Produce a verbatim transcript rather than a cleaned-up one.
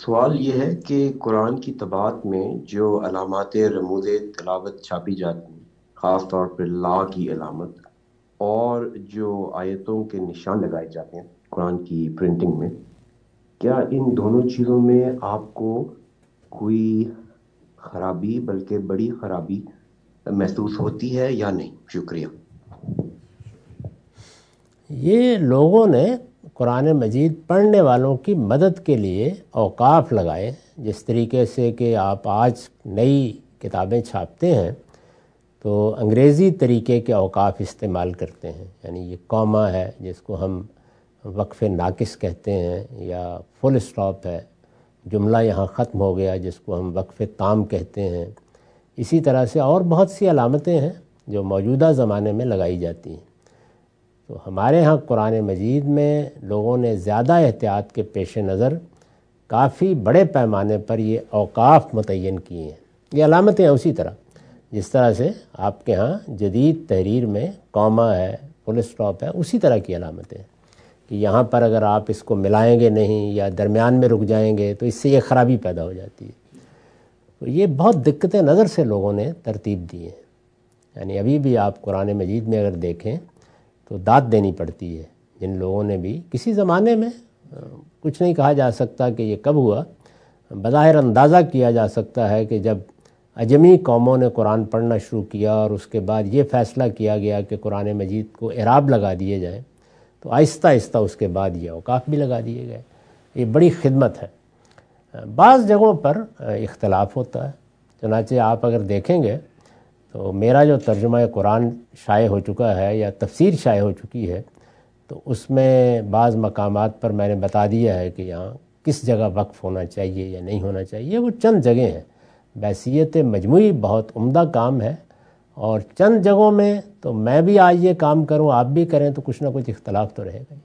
سوال یہ ہے کہ قرآن کی طباعت میں جو علامات رموز تلاوت چھاپی جاتی ہیں، خاص طور پر لا کی علامت، اور جو آیتوں کے نشان لگائے جاتے ہیں قرآن کی پرنٹنگ میں، کیا ان دونوں چیزوں میں آپ کو کوئی خرابی، بلکہ بڑی خرابی محسوس ہوتی ہے یا نہیں؟ شکریہ۔ یہ لوگوں نے قرآن مجید پڑھنے والوں کی مدد کے لیے اوقاف لگائے، جس طریقے سے کہ آپ آج نئی کتابیں چھاپتے ہیں تو انگریزی طریقے کے اوقاف استعمال کرتے ہیں، یعنی یہ کوما ہے جس کو ہم وقف ناقص کہتے ہیں، یا فل اسٹاپ ہے، جملہ یہاں ختم ہو گیا جس کو ہم وقف تام کہتے ہیں۔ اسی طرح سے اور بہت سی علامتیں ہیں جو موجودہ زمانے میں لگائی جاتی ہیں۔ تو ہمارے ہاں قرآن مجید میں لوگوں نے زیادہ احتیاط کے پیش نظر کافی بڑے پیمانے پر یہ اوقاف متعین کیے ہیں۔ یہ علامتیں ہیں اسی طرح جس طرح سے آپ کے ہاں جدید تحریر میں کوما ہے، فل اسٹاپ ہے، اسی طرح کی علامتیں ہیں کہ یہاں پر اگر آپ اس کو ملائیں گے نہیں یا درمیان میں رک جائیں گے تو اس سے یہ خرابی پیدا ہو جاتی ہے۔ تو یہ بہت دقت نظر سے لوگوں نے ترتیب دی ہے، یعنی ابھی بھی آپ قرآن مجید میں اگر دیکھیں تو داد دینی پڑتی ہے جن لوگوں نے بھی کسی زمانے میں، کچھ نہیں کہا جا سکتا کہ یہ کب ہوا، بظاہر اندازہ کیا جا سکتا ہے کہ جب عجمی قوموں نے قرآن پڑھنا شروع کیا اور اس کے بعد یہ فیصلہ کیا گیا کہ قرآن مجید کو اعراب لگا دیے جائیں، تو آہستہ آہستہ اس کے بعد یہ اوقاف بھی لگا دیے گئے۔ یہ بڑی خدمت ہے۔ بعض جگہوں پر اختلاف ہوتا ہے، چنانچہ آپ اگر دیکھیں گے تو میرا جو ترجمہ قرآن شائع ہو چکا ہے یا تفسیر شائع ہو چکی ہے، تو اس میں بعض مقامات پر میں نے بتا دیا ہے کہ یہاں کس جگہ وقف ہونا چاہیے یا نہیں ہونا چاہیے۔ وہ چند جگہیں ہیں، بحیثیت مجموعی بہت عمدہ کام ہے، اور چند جگہوں میں تو میں بھی آج یہ کام کروں آپ بھی کریں تو کچھ نہ کچھ اختلاف تو رہے گا۔